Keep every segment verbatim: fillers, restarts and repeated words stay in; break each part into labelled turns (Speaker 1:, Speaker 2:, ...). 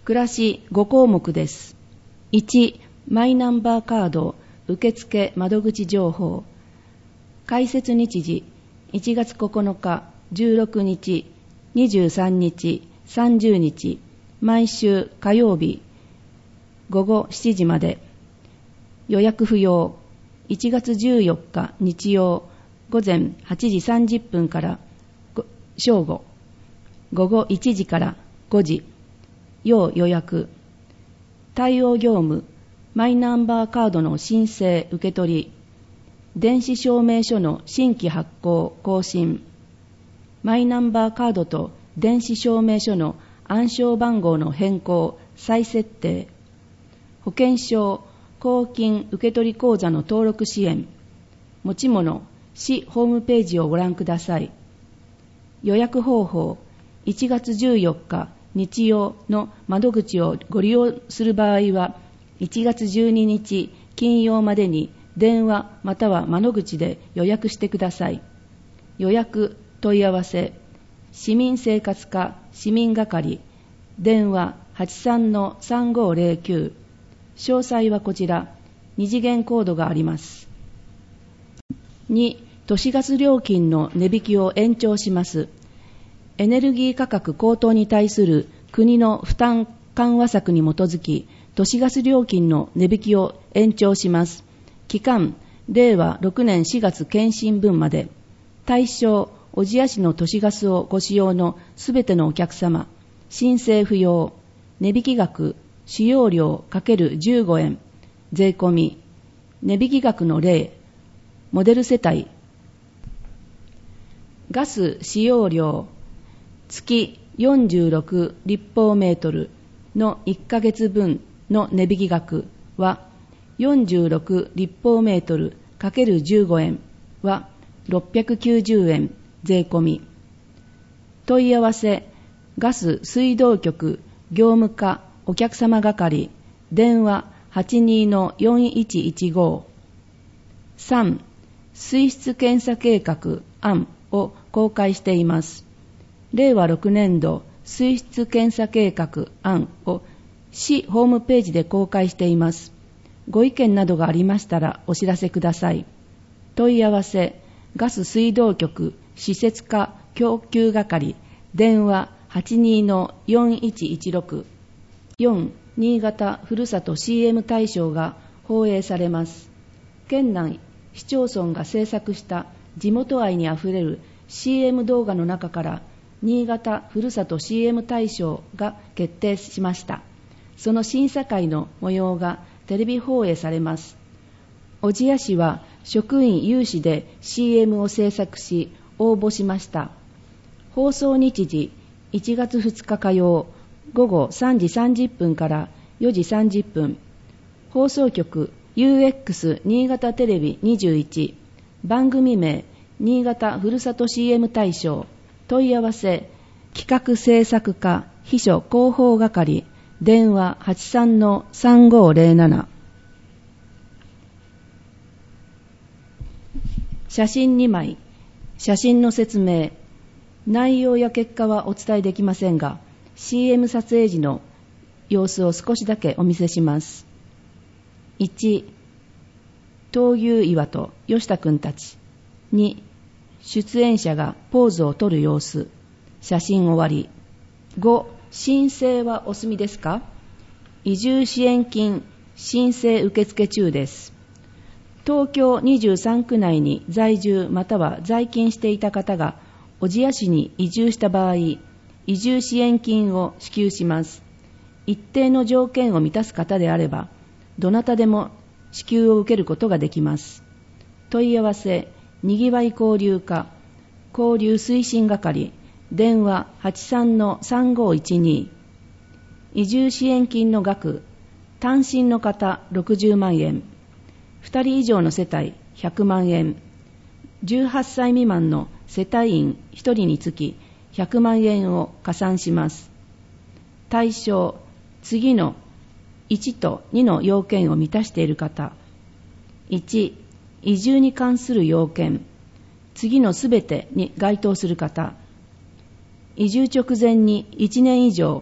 Speaker 1: 暮らしご項目です。いち、マイナンバーカード受付窓口情報。開設日時いちがつここのか、じゅうろくにち、にじゅうさんにち、さんじゅうにち、毎週火曜日ごごしちじまで。予約不要。いちがつじゅうよっか日曜午前はちじさんじゅっぷんから正午、午後いちじからごじ、要予約。対応業務、マイナンバーカードの申請受け取り、電子証明書の新規発行更新、マイナンバーカードと電子証明書の暗証番号の変更再設定、保険証公金受取口座の登録支援、持ち物市ホームページをご覧ください。予約方法、いちがつじゅうよっか日曜の窓口をご利用する場合はいちがつじゅうににち金曜までに電話または窓口で予約してください。予約問い合わせ、市民生活課市民係、電話 はちさんのさんごーぜろきゅう。詳細はこちら、二次元コードがあります。に、都市ガス料金の値引きを延長します。エネルギー価格高騰に対する国の負担緩和策に基づき、都市ガス料金の値引きを延長します。期間、れいわろくねんしがつ検針分まで。対象、小千谷市の都市ガスをご使用のすべてのお客様。申請不要。値引き額、使用量 ×じゅうご 円。税込み。値引き額の例。モデル世帯。ガス使用量、月よんじゅうろくりっぽうメートルのいっかげつぶんの値引き額は、よんじゅうろくりっぽうメートル ×じゅうご 円はろっぴゃくきゅうじゅうえん税込み。問い合わせ、ガス水道局業務課お客様係、電話 はちにーのよんいちいちご。さん、水質検査計画案を公開しています。れいわろくねんど水質検査計画案を市ホームページで公開しています。ご意見などがありましたらお知らせください。問い合わせ、ガス水道局施設課供給係、電話 はちにーのよんいちいちろく。よん、新潟ふるさと シーエム 大賞が放映されます。県内市町村が制作した地元愛にあふれる シーエム 動画の中から新潟ふるさと シーエム 大賞が決定しました。その審査会の模様がテレビ放映されます。小千谷市は職員有志で シーエム を制作し応募しました。放送日時いちがつふつか火曜午後さんじさんじゅっぷんからよじさんじゅっぷん。放送局 ユーエックス 新潟テレビにじゅういち。番組名新潟ふるさと シーエム 大賞。問い合わせ、企画制作課秘書広報係、電話 はちさんのさんごーぜろなな。写真にまい、写真の説明。内容や結果はお伝えできませんが、シーエム 撮影時の様子を少しだけお見せします。いち、闘牛岩と吉田くんたち。に、出演者がポーズを撮る様子。写真終わり。ご、申請はお済みですか？移住支援金申請受付中です。東京にじゅうさんく内に在住または在勤していた方が小千谷市に移住した場合、移住支援金を支給します。一定の条件を満たす方であれば、どなたでも支給を受けることができます。問い合わせ、にぎわい交流課、交流推進係、電話 はちさんのさんごーいちに。移住支援金の額、単身の方ろくじゅうまんえん、ふたり以上の世帯ひゃくまんえん、じゅうはっさい未満の世帯員ひとりにつきひゃくまんえんを加算します。対象、次のいちとにの要件を満たしている方。いち、移住に関する要件。次のすべてに該当する方。移住直前にいちねん以上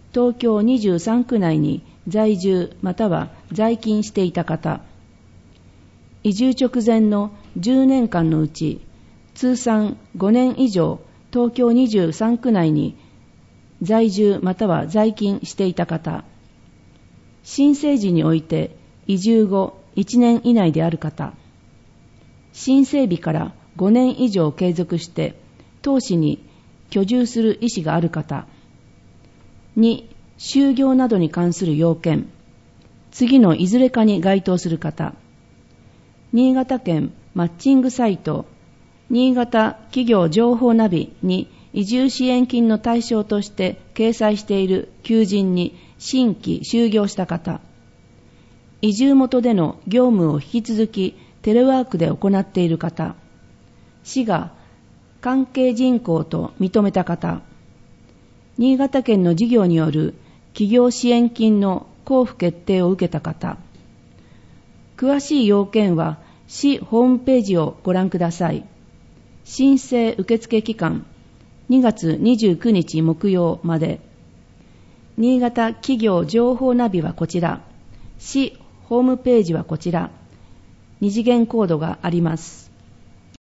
Speaker 1: 東京にじゅうさんく内に在住または在勤していた方、移住直前のじゅうねんかんのうち通算ごねん以上東京にじゅうさんく内に在住または在勤していた方、新生児において移住後いちねん以内である方、新整備からごねん以上継続して当市に居住する意思がある方。に、就業などに関する要件、次のいずれかに該当する方。新潟県マッチングサイト、新潟企業情報ナビに移住支援金の対象として掲載している求人に新規就業した方。移住元での業務を引き続きテレワークで行っている方。市が関係人口と認めた方。新潟県の事業による企業支援金の交付決定を受けた方。詳しい要件は市ホームページをご覧ください。申請受付期間にがつにじゅうくにち木曜まで。新潟企業情報ナビはこちら。市ホームページはこちら。二次元コードがあります。